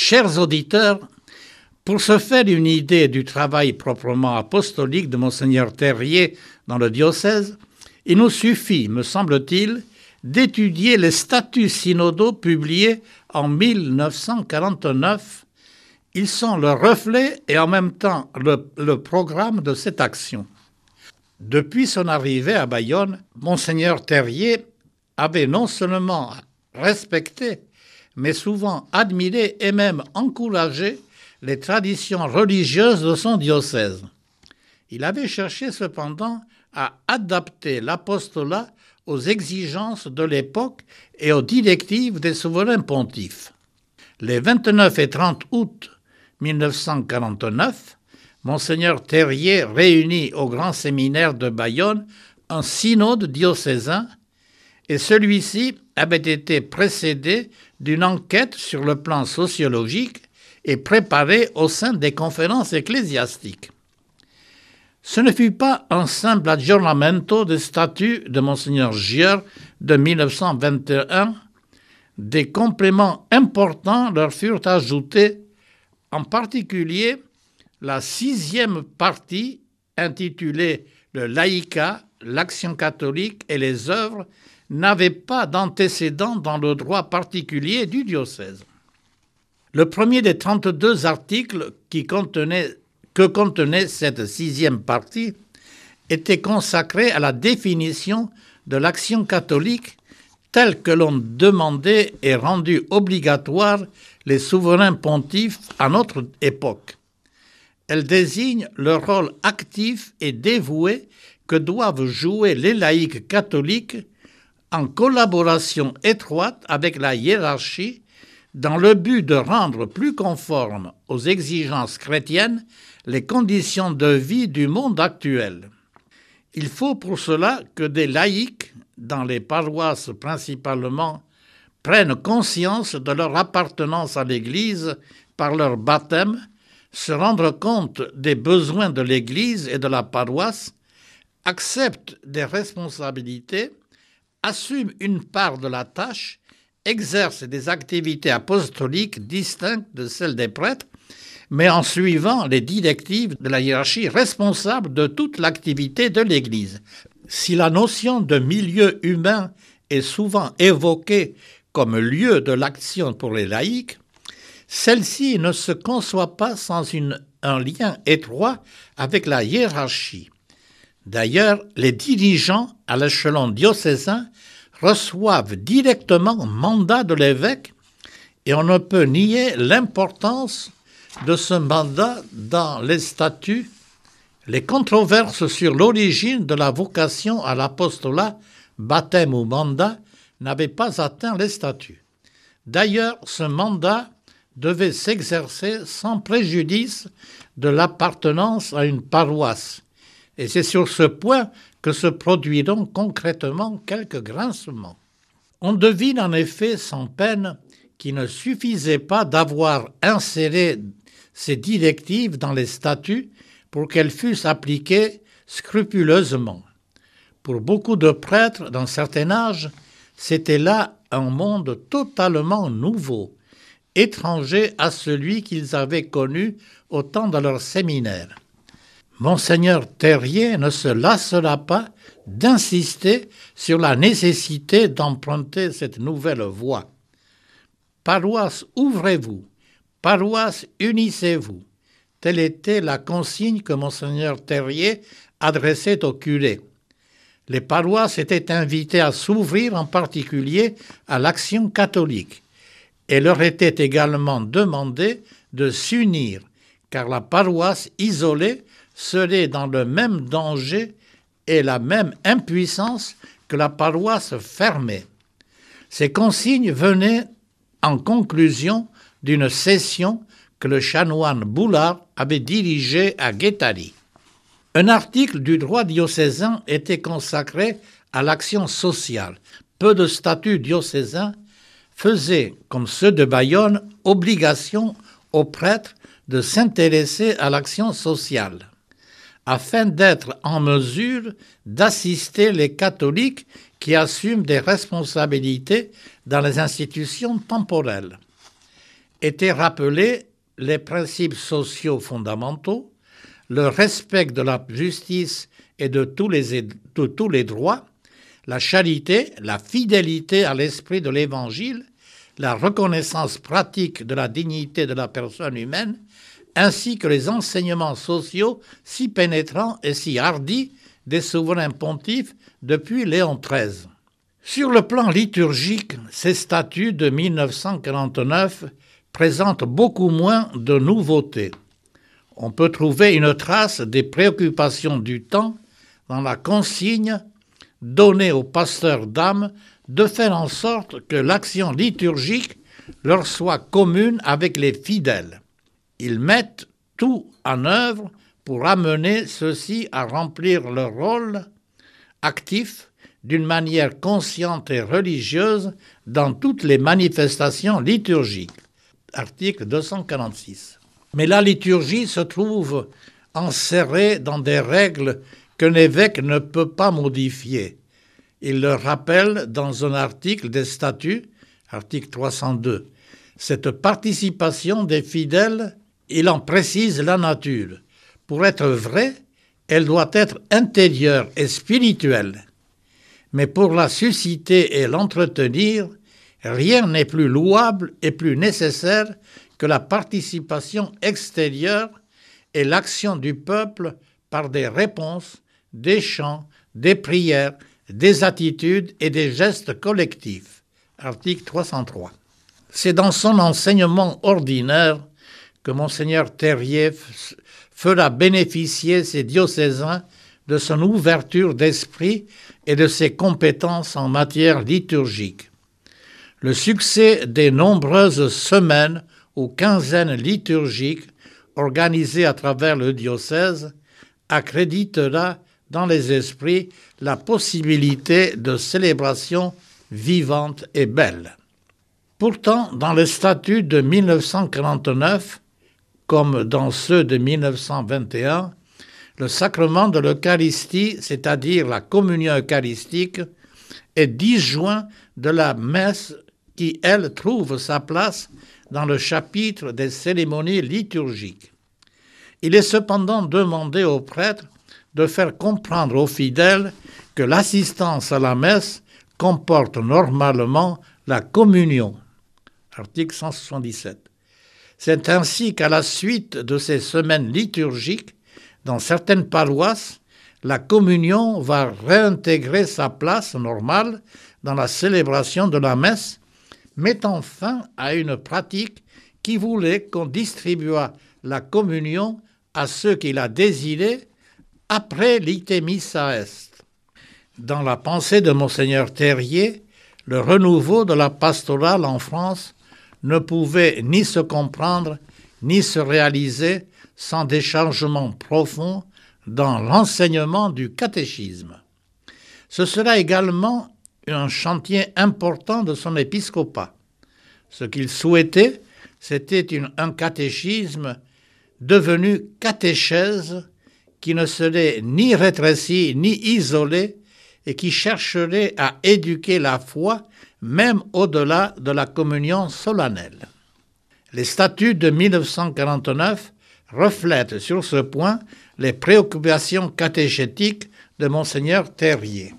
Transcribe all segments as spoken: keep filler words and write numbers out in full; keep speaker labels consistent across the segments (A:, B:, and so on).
A: Chers auditeurs, pour se faire une idée du travail proprement apostolique de Monseigneur Terrier dans le diocèse, il nous suffit, me semble-t-il, d'étudier les statuts synodaux publiés en mille neuf cent quarante-neuf. Ils sont le reflet et en même temps le, le programme de cette action. Depuis son arrivée à Bayonne, Monseigneur Terrier avait non seulement respecté, mais souvent admiré et même encouragé les traditions religieuses de son diocèse. Il avait cherché cependant à adapter l'apostolat aux exigences de l'époque et aux directives des souverains pontifes. Les vingt-neuf et trente août mille neuf cent quarante-neuf, Monseigneur Terrier réunit au grand séminaire de Bayonne un synode diocésain et celui-ci avait été précédé d'une enquête sur le plan sociologique et préparé au sein des conférences ecclésiastiques. Ce ne fut pas un simple aggiornamento des statuts de Monseigneur Gieur de mille neuf cent vingt et un. Des compléments importants leur furent ajoutés, en particulier la sixième partie intitulée « Le laïcat, l'action catholique et les œuvres » n'avait pas d'antécédent dans le droit particulier du diocèse. Le premier des trente-deux articles qui contenait, que contenait cette sixième partie était consacré à la définition de l'action catholique telle que l'ont demandé et rendu obligatoire les souverains pontifes à notre époque. Elle désigne le rôle actif et dévoué que doivent jouer les laïcs catholiques en collaboration étroite avec la hiérarchie dans le but de rendre plus conformes aux exigences chrétiennes les conditions de vie du monde actuel. Il faut pour cela que des laïcs, dans les paroisses principalement, prennent conscience de leur appartenance à l'Église par leur baptême, se rendre compte des besoins de l'Église et de la paroisse, acceptent des responsabilités, assument une part de la tâche, exercent des activités apostoliques distinctes de celles des prêtres, mais en suivant les directives de la hiérarchie responsable de toute l'activité de l'Église. Si la notion de milieu humain est souvent évoquée comme lieu de l'action pour les laïcs, celle-ci ne se conçoit pas sans une, un lien étroit avec la hiérarchie. D'ailleurs, les dirigeants à l'échelon diocésain reçoivent directement mandat de l'évêque et on ne peut nier l'importance de ce mandat dans les statuts. Les controverses sur l'origine de la vocation à l'apostolat, baptême ou mandat, n'avaient pas atteint les statuts. D'ailleurs, ce mandat devait s'exercer sans préjudice de l'appartenance à une paroisse. Et c'est sur ce point que se produiront concrètement quelques grincements. On devine en effet sans peine qu'il ne suffisait pas d'avoir inséré ces directives dans les statuts pour qu'elles fussent appliquées scrupuleusement. Pour beaucoup de prêtres d'un certain âge, c'était là un monde totalement nouveau, étranger à celui qu'ils avaient connu au temps de leur séminaire. Monseigneur Terrier ne se lassera pas d'insister sur la nécessité d'emprunter cette nouvelle voie. Paroisse, ouvrez-vous. Paroisse, unissez-vous. Telle était la consigne que Monseigneur Terrier adressait aux curés. Les paroisses étaient invitées à s'ouvrir en particulier à l'action catholique et leur était également demandé de s'unir, car la paroisse isolée serait dans le même danger et la même impuissance que la paroisse fermée. Ces consignes venaient en conclusion d'une session que le chanoine Boulard avait dirigée à Guétari. Un article du droit diocésain était consacré à l'action sociale. Peu de statuts diocésains faisaient, comme ceux de Bayonne, obligation aux prêtres de s'intéresser à l'action sociale, afin d'être en mesure d'assister les catholiques qui assument des responsabilités dans les institutions temporelles. étaient rappelés les principes sociaux fondamentaux, le respect de la justice et de tous les, de tous les droits, la charité, la fidélité à l'esprit de l'Évangile, la reconnaissance pratique de la dignité de la personne humaine, ainsi que les enseignements sociaux si pénétrants et si hardis des souverains pontifes depuis Léon treize. Sur le plan liturgique, ces statuts de mille neuf cent quarante-neuf présentent beaucoup moins de nouveautés. On peut trouver une trace des préoccupations du temps dans la consigne donnée aux pasteurs d'âmes de faire en sorte que l'action liturgique leur soit commune avec les fidèles. Ils mettent tout en œuvre pour amener ceux-ci à remplir leur rôle actif d'une manière consciente et religieuse dans toutes les manifestations liturgiques. Article deux cent quarante-six. Mais la liturgie se trouve enserrée dans des règles qu'un évêque ne peut pas modifier. Il le rappelle dans un article des statuts, article trois cent deux. Cette participation des fidèles, il en précise la nature. Pour être vraie, elle doit être intérieure et spirituelle. Mais pour la susciter et l'entretenir, rien n'est plus louable et plus nécessaire que la participation extérieure et l'action du peuple par des réponses, des chants, des prières, des attitudes et des gestes collectifs. Article trois cent trois. C'est dans son enseignement ordinaire que Monseigneur Terrier fera bénéficier ses diocésains de son ouverture d'esprit et de ses compétences en matière liturgique. Le succès des nombreuses semaines ou quinzaines liturgiques organisées à travers le diocèse accréditera dans les esprits la possibilité de célébration vivante et belle. Pourtant, dans les statuts de mille neuf cent quarante-neuf, comme dans ceux de mille neuf cent vingt et un, le sacrement de l'Eucharistie, c'est-à-dire la communion eucharistique, est disjoint de la messe qui, elle, trouve sa place dans le chapitre des cérémonies liturgiques. Il est cependant demandé aux prêtres de faire comprendre aux fidèles que l'assistance à la messe comporte normalement la communion. Article cent soixante-dix-sept. C'est ainsi qu'à la suite de ces semaines liturgiques, dans certaines paroisses, la communion va réintégrer sa place normale dans la célébration de la messe, mettant fin à une pratique qui voulait qu'on distribuât la communion à ceux qui la désiraient après l'ite missa est. Dans la pensée de Monseigneur Terrier, le renouveau de la pastorale en France ne pouvait ni se comprendre ni se réaliser sans des changements profonds dans l'enseignement du catéchisme. Ce sera également un chantier important de son épiscopat. Ce qu'il souhaitait, c'était une, un catéchisme devenu catéchèse qui ne serait ni rétréci ni isolé et qui chercherait à éduquer la foi même au-delà de la communion solennelle. Les statuts de mille neuf cent quarante-neuf reflètent sur ce point les préoccupations catéchétiques de Monseigneur Terrier.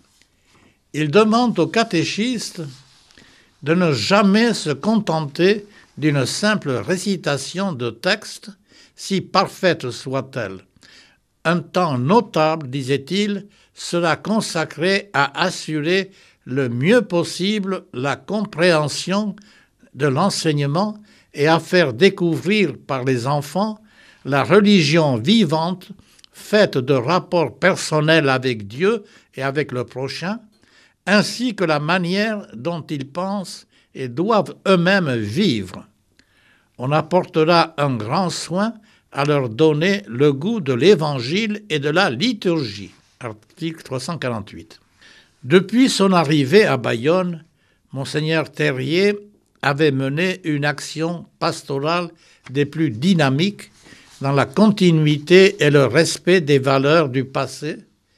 A: Il demande aux catéchistes de ne jamais se contenter d'une simple récitation de texte, si parfaite soit-elle. Un temps notable, disait-il, sera consacré à assurer le mieux possible la compréhension de l'enseignement et à faire découvrir par les enfants la religion vivante, faite de rapports personnels avec Dieu et avec le prochain, ainsi que la manière dont ils pensent et doivent eux-mêmes vivre. On apportera un grand soin à leur donner le goût de l'Évangile et de la liturgie. Article trois cent quarante-huit. Depuis son arrivée à Bayonne, Monseigneur Terrier avait mené une action pastorale des plus dynamiques dans la continuité et le respect des valeurs du passé,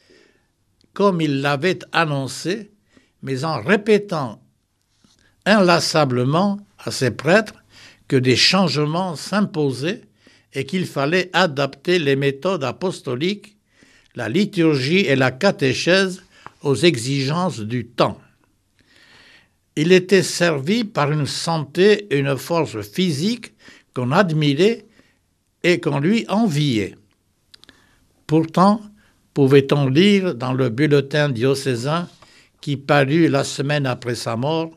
A: comme il l'avait annoncé, mais en répétant inlassablement à ses prêtres que des changements s'imposaient et qu'il fallait adapter les méthodes apostoliques, la liturgie et la catéchèse aux exigences du temps. Il était servi par une santé et une force physique qu'on admirait et qu'on lui enviait. Pourtant, pouvait-on lire dans le bulletin diocésain qui parut la semaine après sa mort,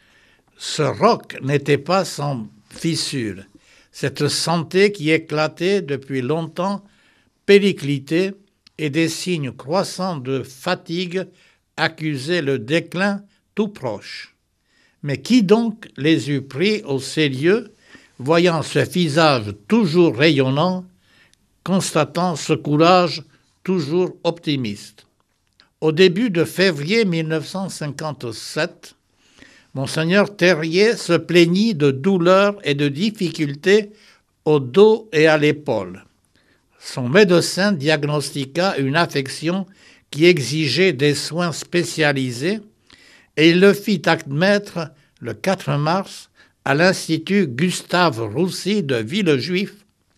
A: « Ce roc n'était pas sans fissure. Cette santé qui éclatait depuis longtemps, périclitée, et des signes croissants de fatigue accusaient le déclin tout proche. Mais qui donc les eût pris au sérieux, voyant ce visage toujours rayonnant, constatant ce courage toujours optimiste. Au début de février mille neuf cent cinquante-sept, Monseigneur Terrier se plaignit de douleurs et de difficultés au dos et à l'épaule. Son médecin diagnostiqua une affection qui exigeait des soins spécialisés et il le fit admettre le quatre mars à l'Institut Gustave Roussy de Villejuif.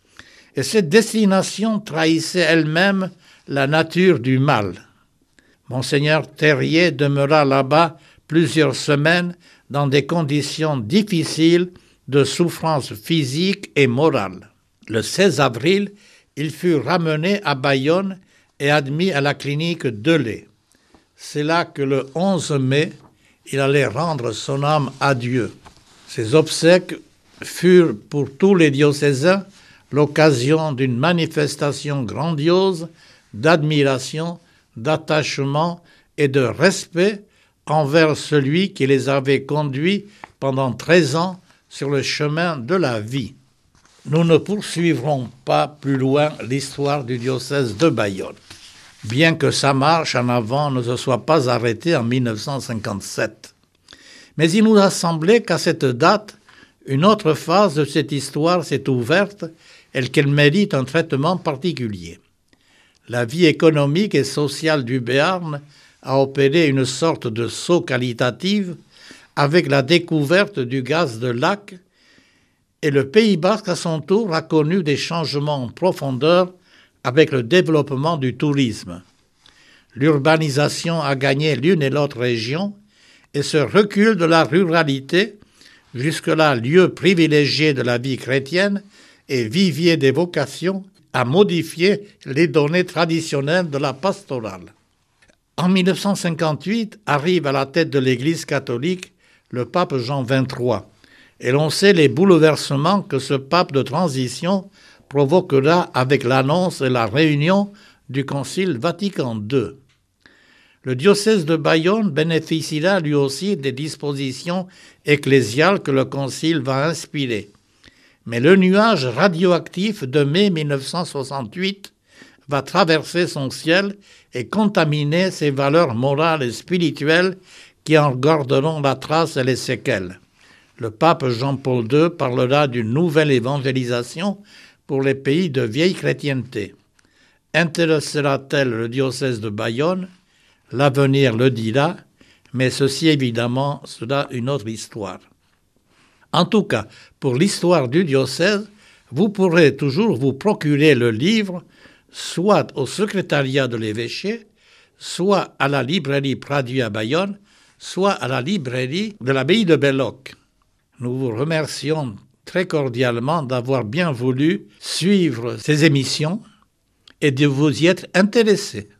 A: Et cette destination trahissait elle-même la nature du mal. Monseigneur Terrier demeura là-bas plusieurs semaines dans des conditions difficiles de souffrance physique et morale. Le seize avril, il fut ramené à Bayonne et admis à la clinique Delay. C'est là que le onze mai, il allait rendre son âme à Dieu. Ses obsèques furent pour tous les diocésains l'occasion d'une manifestation grandiose d'admiration, d'attachement et de respect envers celui qui les avait conduits pendant treize ans sur le chemin de la vie. Nous ne poursuivrons pas plus loin l'histoire du diocèse de Bayonne, bien que sa marche en avant ne se soit pas arrêtée en mille neuf cent cinquante-sept. Mais il nous a semblé qu'à cette date, une autre phase de cette histoire s'est ouverte et qu'elle mérite un traitement particulier. La vie économique et sociale du Béarn a opéré une sorte de saut qualitatif avec la découverte du gaz de lac et le Pays basque à son tour a connu des changements en profondeur avec le développement du tourisme. L'urbanisation a gagné l'une et l'autre région et ce recul de la ruralité, jusque-là lieu privilégié de la vie chrétienne et vivier des vocations, a modifié les données traditionnelles de la pastorale. En mille neuf cent cinquante-huit arrive à la tête de l'Église catholique le pape Jean vingt-trois, et l'on sait les bouleversements que ce pape de transition provoquera avec l'annonce et la réunion du Concile Vatican deux. Le diocèse de Bayonne bénéficiera lui aussi des dispositions ecclésiales que le Concile va inspirer. Mais le nuage radioactif de mai mille neuf cent soixante-huit va traverser son ciel et contaminer ses valeurs morales et spirituelles qui en garderont la trace et les séquelles. Le pape Jean-Paul deux parlera d'une nouvelle évangélisation pour les pays de vieille chrétienté. Intéressera-t-elle le diocèse de Bayonne ? L'avenir le dira, mais ceci évidemment sera une autre histoire. En tout cas, pour l'histoire du diocèse, vous pourrez toujours vous procurer le livre, soit au secrétariat de l'évêché, soit à la librairie Pradieu à Bayonne, soit à la librairie de l'abbaye de Belloc. Nous vous remercions très cordialement d'avoir bien voulu suivre ces émissions et de vous y être intéressés.